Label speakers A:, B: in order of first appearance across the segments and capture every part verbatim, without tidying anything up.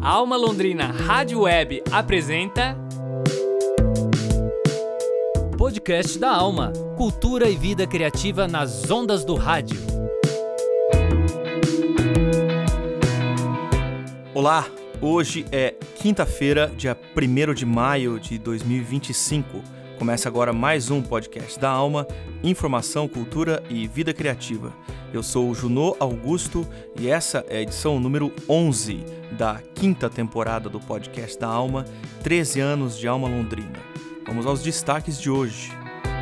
A: Alma Londrina Rádio Web apresenta Podcast da Alma, cultura e vida criativa nas ondas do rádio.
B: Olá, hoje é quinta-feira, dia primeiro de maio de dois mil e vinte e cinco. Começa agora mais um Podcast da Alma, informação, cultura e vida criativa. Eu sou o Junô Augusto e essa é a edição número onze da quinta temporada do Podcast da Alma, treze anos de Alma Londrina. Vamos aos destaques de hoje.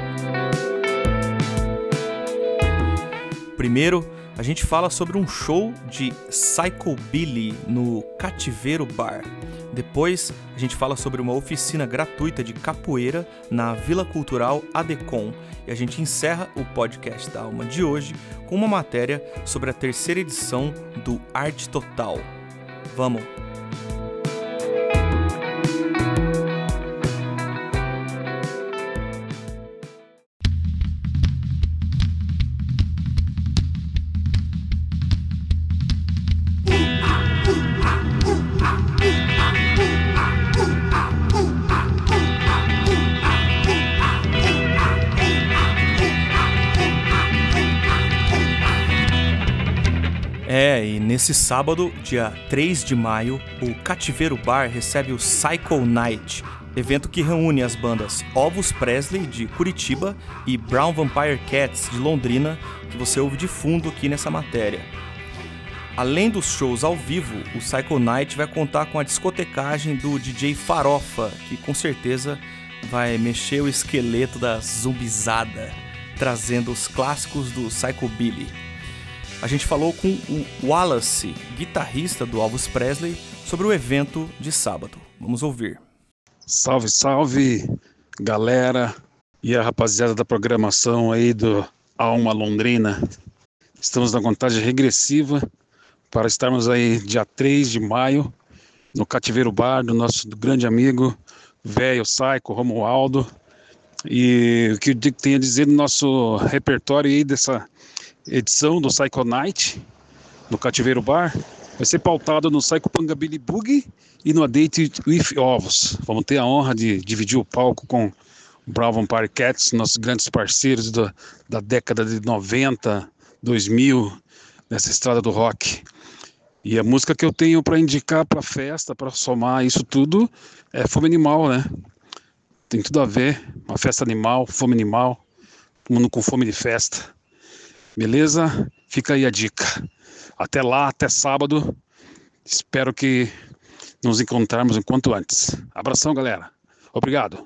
B: Primeiro, a gente fala sobre um show de Psychobilly no Cativeiro Bar. Depois, a gente fala sobre uma oficina gratuita de capoeira na Vila Cultural Adecom. E a gente encerra o Podcast da Alma de hoje com uma matéria sobre a terceira edição do Arte Total. Vamos! É, e nesse sábado, dia três de maio, o Cativeiro Bar recebe o Psycho Night, evento que reúne as bandas Elvis Presley, de Curitiba, e Brown Vampire Cats, de Londrina, que você ouve de fundo aqui nessa matéria. Além dos shows ao vivo, o Psycho Night vai contar com a discotecagem do D J Farofa, que com certeza vai mexer o esqueleto da zumbizada, trazendo os clássicos do Psychobilly. A gente falou com o Wallace, guitarrista do Elvis Presley, sobre o evento de sábado. Vamos ouvir.
C: Salve, salve, galera e a rapaziada da programação aí do Alma Londrina. Estamos na contagem regressiva para estarmos aí dia três de maio no Cativeiro Bar do nosso grande amigo, velho Psycho, Romualdo. E o que eu tenho a dizer do nosso repertório aí dessa edição do Psycho Night no Cativeiro Bar vai ser pautado no Psycho Pungabilly Boogie e no A Date with Ovos. Vamos ter a honra de dividir o palco com o Brown Vampire Cats, nossos grandes parceiros da, da década de noventa, dois mil, nessa estrada do rock. E a música que eu tenho para indicar para a festa, para somar isso tudo, é Fome Animal, né? Tem tudo a ver, uma festa animal, fome animal, todo mundo com fome de festa. Beleza? Fica aí a dica. Até lá, até sábado. Espero que nos encontrarmos o quanto antes. Abração, galera. Obrigado.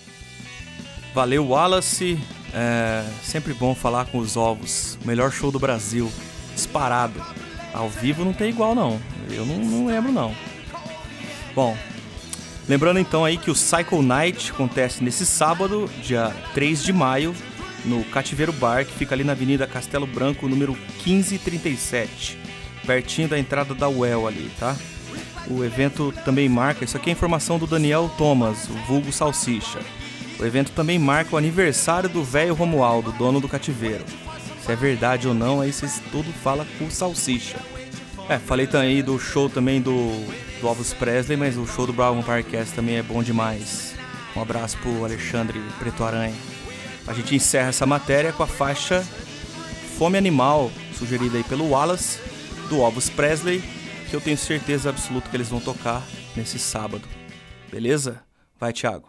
B: Valeu, Wallace. É sempre bom falar com os ovos. O melhor show do Brasil. Disparado. Ao vivo não tem igual, não. Eu não, não lembro, não. Bom, lembrando então aí que o Psycho Night acontece nesse sábado, dia três de maio, no Cativeiro Bar, que fica ali na Avenida Castelo Branco, número quinze trinta e sete, pertinho da entrada da U E L ali, tá? O evento também marca, isso aqui é informação do Daniel Thomas, o vulgo Salsicha. O evento também marca o aniversário do velho Romualdo, dono do cativeiro. Se é verdade ou não, aí vocês tudo falam com o Salsicha. É, falei também do show também do, do Elvis Presley, mas o show do Brown Vampire Cats também é bom demais. Um abraço pro Alexandre Preto Aranha. A gente encerra essa matéria com a faixa Fome Animal, sugerida aí pelo Wallace, do Elvis Presley, que eu tenho certeza absoluta que eles vão tocar nesse sábado. Beleza? Vai, Thiago.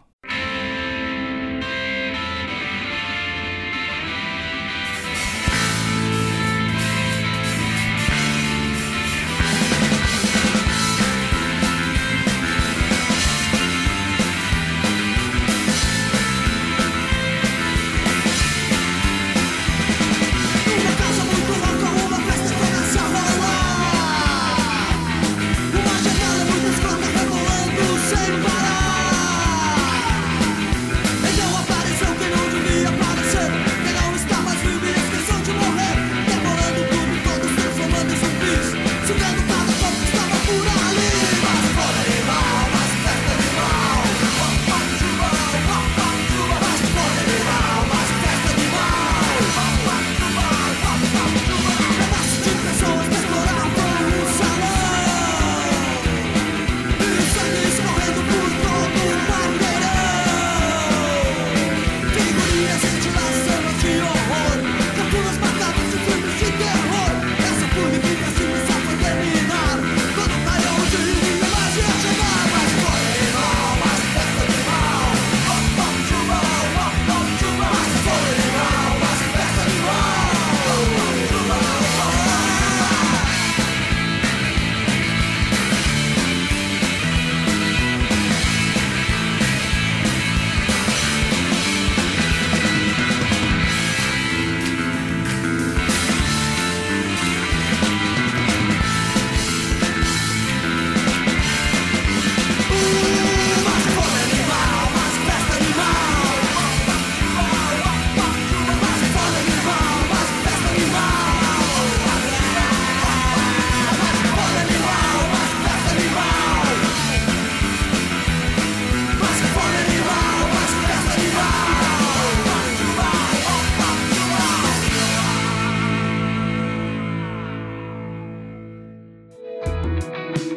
D: Uma janela, muitas portas rebolando sem parar.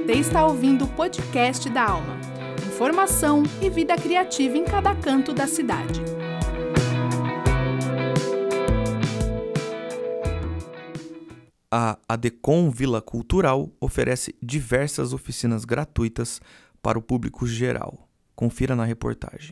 D: Você está ouvindo o podcast da Alma. Informação e vida criativa em cada canto da cidade.
B: A ADECOM Vila Cultural oferece diversas oficinas gratuitas para o público geral. Confira na reportagem.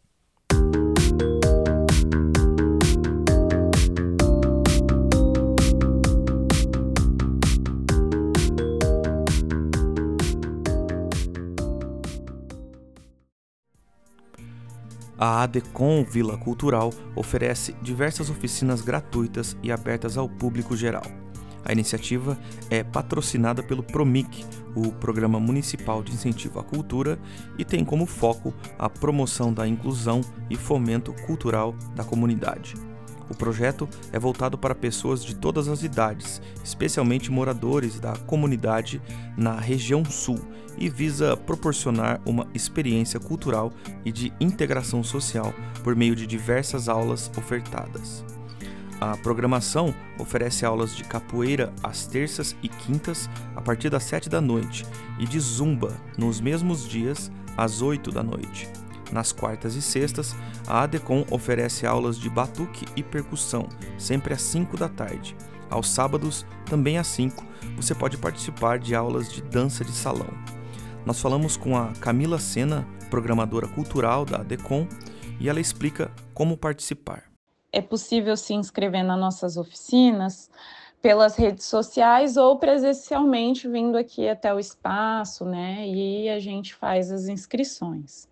B: A ADECOM Vila Cultural oferece diversas oficinas gratuitas e abertas ao público geral. A iniciativa é patrocinada pelo PROMIC, o Programa Municipal de Incentivo à Cultura, e tem como foco a promoção da inclusão e fomento cultural da comunidade. O projeto é voltado para pessoas de todas as idades, especialmente moradores da comunidade na região sul, e visa proporcionar uma experiência cultural e de integração social por meio de diversas aulas ofertadas. A programação oferece aulas de capoeira às terças e quintas a partir das sete da noite e de zumba nos mesmos dias às oito da noite. Nas quartas e sextas, a ADECOM oferece aulas de batuque e percussão, sempre às cinco da tarde. Aos sábados, também às cinco, você pode participar de aulas de dança de salão. Nós falamos com a Camila Sena, programadora cultural da ADECOM, e ela explica como participar.
E: É possível se inscrever nas nossas oficinas pelas redes sociais ou presencialmente vindo aqui até o espaço, né? E a gente faz as inscrições.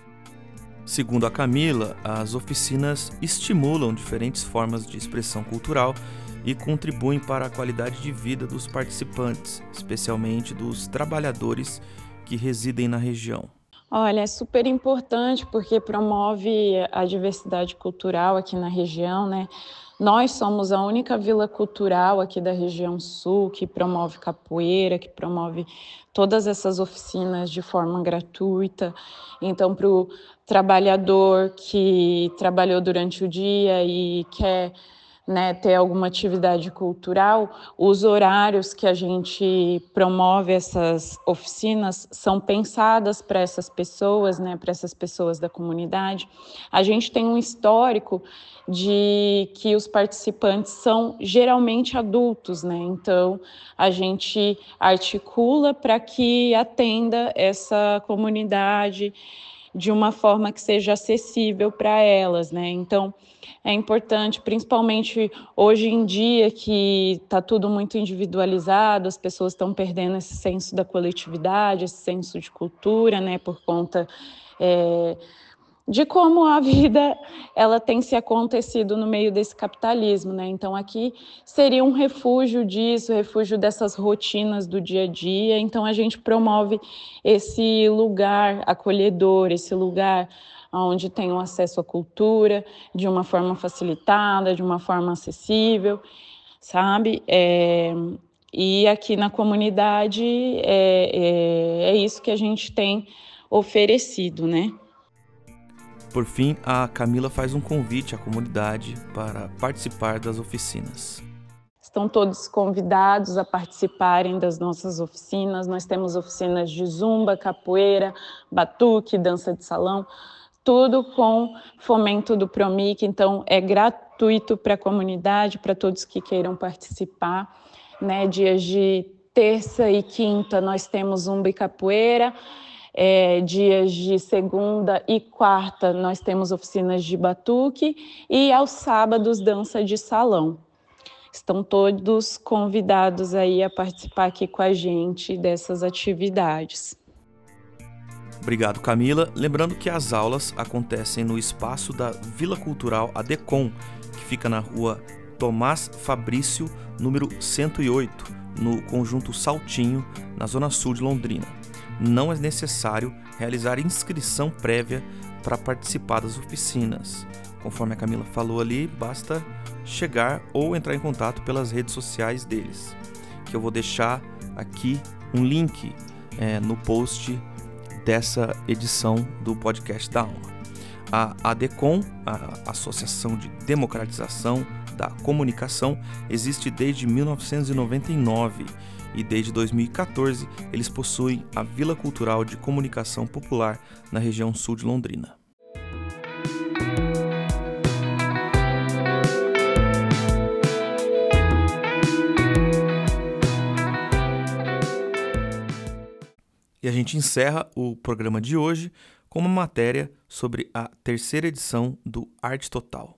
B: Segundo a Camila, as oficinas estimulam diferentes formas de expressão cultural e contribuem para a qualidade de vida dos participantes, especialmente dos trabalhadores que residem na região.
E: Olha, é super importante porque promove a diversidade cultural aqui na região, né? Nós somos a única vila cultural aqui da região sul que promove capoeira, que promove todas essas oficinas de forma gratuita. Então, para o trabalhador que trabalhou durante o dia e quer, né, ter alguma atividade cultural, os horários que a gente promove essas oficinas são pensadas para essas pessoas, né, para essas pessoas da comunidade. A gente tem um histórico de que os participantes são geralmente adultos, né? Então a gente articula para que atenda essa comunidade de uma forma que seja acessível para elas, né? Então é importante, principalmente hoje em dia que está tudo muito individualizado, as pessoas estão perdendo esse senso da coletividade, esse senso de cultura, né? Por conta é, de como a vida ela tem se acontecido no meio desse capitalismo, né? Então aqui seria um refúgio disso, refúgio dessas rotinas do dia a dia. Então a gente promove esse lugar acolhedor, esse lugar onde tem o acesso à cultura de uma forma facilitada, de uma forma acessível, sabe? É, e aqui na comunidade é, é, é isso que a gente tem oferecido, né?
B: Por fim, a Camila faz um convite à comunidade para participar das oficinas.
E: Estão todos convidados a participarem das nossas oficinas. Nós temos oficinas de zumba, capoeira, batuque, dança de salão, tudo com fomento do PROMIC, então é gratuito para a comunidade, para todos que queiram participar, né? Dias de terça e quinta nós temos zumba e capoeira, é, dias de segunda e quarta nós temos oficinas de batuque e aos sábados dança de salão. Estão todos convidados aí a participar aqui com a gente dessas atividades.
B: Obrigado, Camila. Lembrando que as aulas acontecem no espaço da Vila Cultural ADECOM, que fica na rua Tomás Fabrício, número cento e oito, no Conjunto Saltinho, na zona sul de Londrina. Não é necessário realizar inscrição prévia para participar das oficinas. Conforme a Camila falou ali, basta chegar ou entrar em contato pelas redes sociais deles, que eu vou deixar aqui um link é, no post dessa edição do podcast da Alma. A ADECOM, a Associação de Democratização da Comunicação existe desde mil novecentos e noventa e nove e desde dois mil e quatorze eles possuem a Vila Cultural de Comunicação Popular na região sul de Londrina. E a gente encerra o programa de hoje com uma matéria sobre a terceira edição do Arte Total.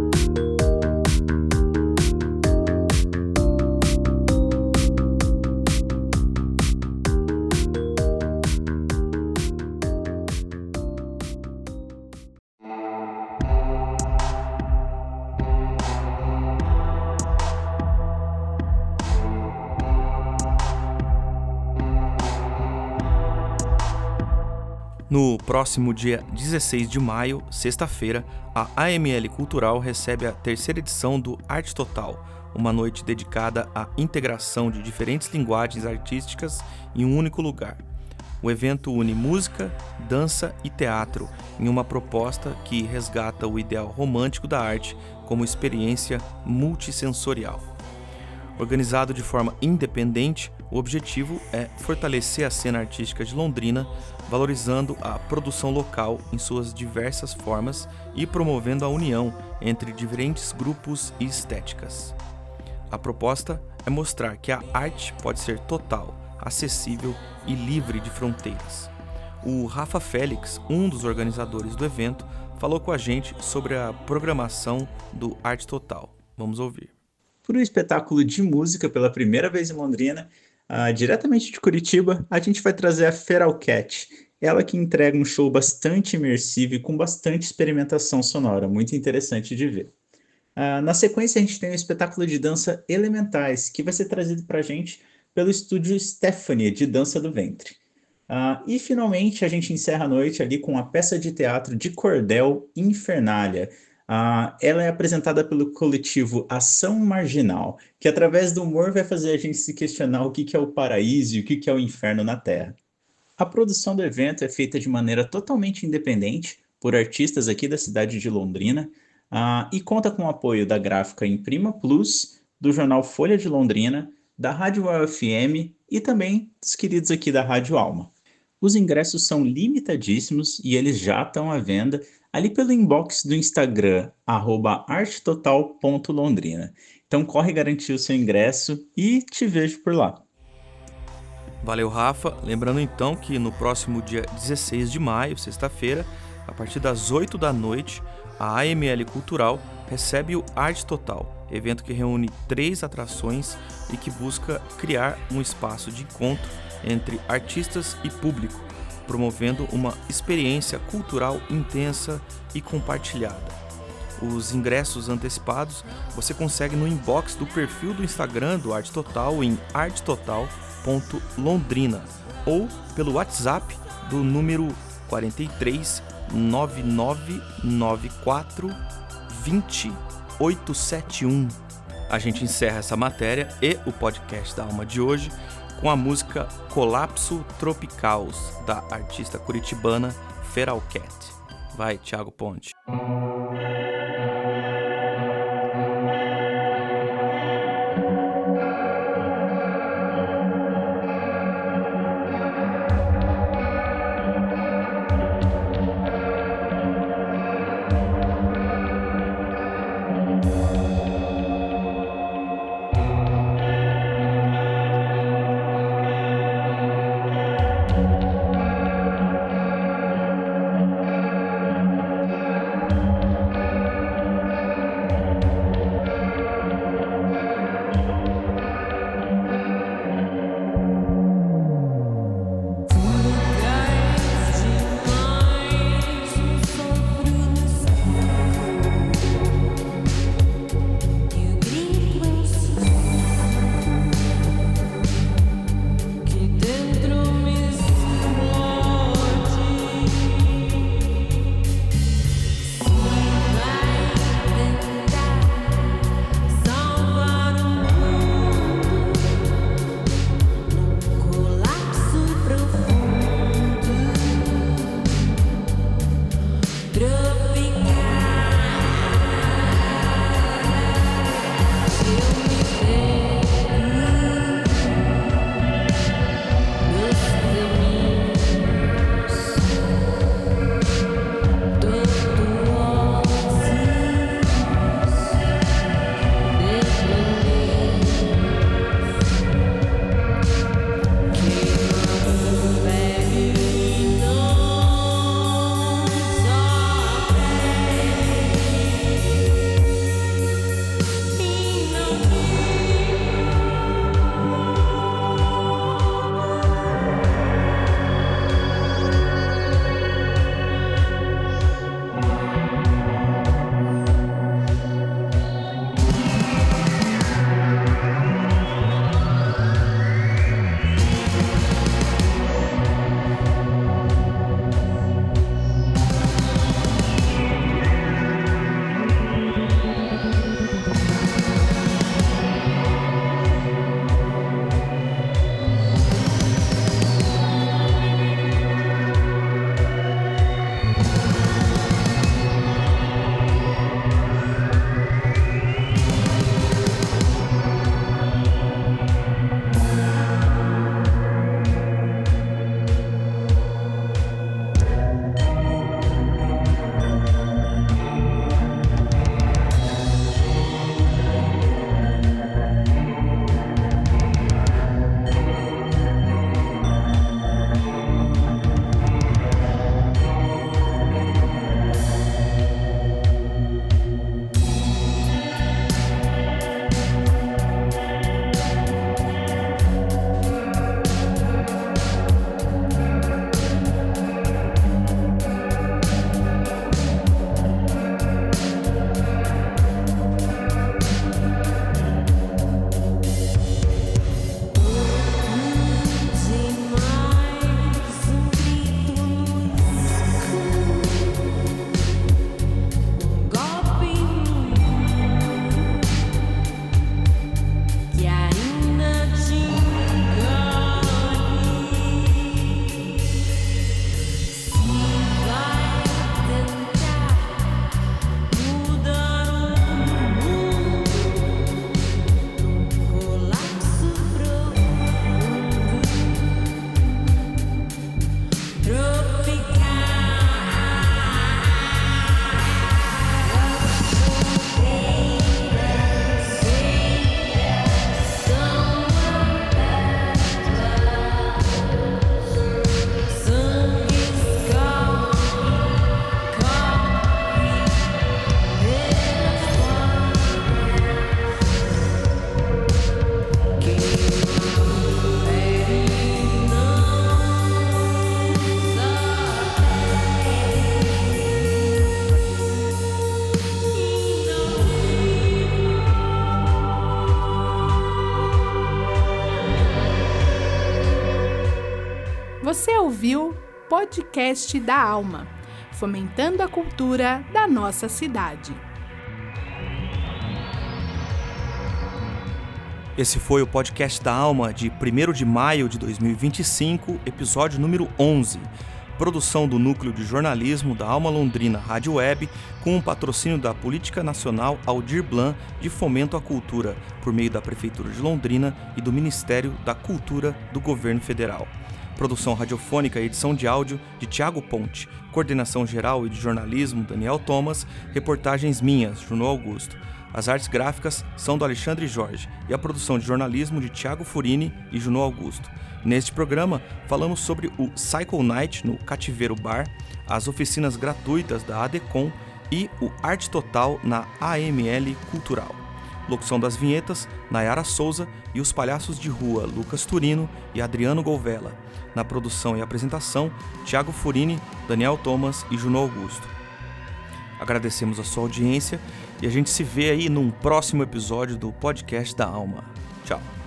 B: No próximo dia dezesseis de maio, sexta-feira, a A M L Cultural recebe a terceira edição do Arte Total, uma noite dedicada à integração de diferentes linguagens artísticas em um único lugar. O evento une música, dança e teatro em uma proposta que resgata o ideal romântico da arte como experiência multissensorial. Organizado de forma independente, o objetivo é fortalecer a cena artística de Londrina, valorizando a produção local em suas diversas formas e promovendo a união entre diferentes grupos e estéticas. A proposta é mostrar que a arte pode ser total, acessível e livre de fronteiras. O Rafa Félix, um dos organizadores do evento, falou com a gente sobre a programação do Arte Total. Vamos ouvir.
F: Por um espetáculo de música pela primeira vez em Londrina, uh, diretamente de Curitiba, a gente vai trazer a Feral Cat. Ela que entrega um show bastante imersivo e com bastante experimentação sonora, muito interessante de ver. Uh, na sequência, a gente tem o espetáculo de dança Elementais, que vai ser trazido para a gente pelo estúdio Stephanie, de Dança do Ventre. Uh, e, finalmente, a gente encerra a noite ali com a peça de teatro de cordel Infernália. Uh, ela é apresentada pelo coletivo Ação Marginal, que através do humor vai fazer a gente se questionar o que, que é o paraíso e o que, que é o inferno na Terra. A produção do evento é feita de maneira totalmente independente por artistas aqui da cidade de Londrina uh, e conta com o apoio da gráfica Imprima Plus, do jornal Folha de Londrina, da Rádio U F M e também dos queridos aqui da Rádio Alma. Os ingressos são limitadíssimos e eles já estão à venda ali pelo inbox do Instagram, arroba artetotal ponto londrina. Então corre garantir o seu ingresso e te vejo por lá.
B: Valeu, Rafa. Lembrando então que no próximo dia dezesseis de maio, sexta-feira, a partir das oito da noite, a A M L Cultural recebe o Arte Total, evento que reúne três atrações e que busca criar um espaço de encontro entre artistas e público, promovendo uma experiência cultural intensa e compartilhada. Os ingressos antecipados você consegue no inbox do perfil do Instagram do Arte Total em artetotal ponto londrina ou pelo WhatsApp do número quarenta e três, nove nove nove quatro, vinte, oitocentos e setenta e um. A gente encerra essa matéria e o podcast da Alma de hoje com a música Colapso Tropicaus, da artista curitibana Feral Cat. Vai, Thiago Ponte.
D: Você ouviu Podcast da Alma, fomentando a cultura da nossa cidade.
B: Esse foi o Podcast da Alma de primeiro de maio de dois mil e vinte e cinco, episódio número onze. Produção do Núcleo de Jornalismo da Alma Londrina Rádio Web, com o patrocínio da Política Nacional Aldir Blanc de Fomento à Cultura, por meio da Prefeitura de Londrina e do Ministério da Cultura do Governo Federal. Produção radiofônica e edição de áudio de Tiago Ponte. Coordenação geral e de jornalismo Daniel Thomas. Reportagens minhas, Juno Augusto. As artes gráficas são do Alexandre Jorge e a produção de jornalismo de Tiago Furini e Juno Augusto. Neste programa, falamos sobre o Cycle Night no Cativeiro Bar, as oficinas gratuitas da ADECOM e o Arte Total na A M L Cultural. Locução das vinhetas, Nayara Souza, e os palhaços de rua Lucas Turino e Adriano Golvella. Na produção e apresentação, Tiago Furini, Daniel Thomas e Juno Augusto. Agradecemos a sua audiência e a gente se vê aí num próximo episódio do Podcast da Alma. Tchau.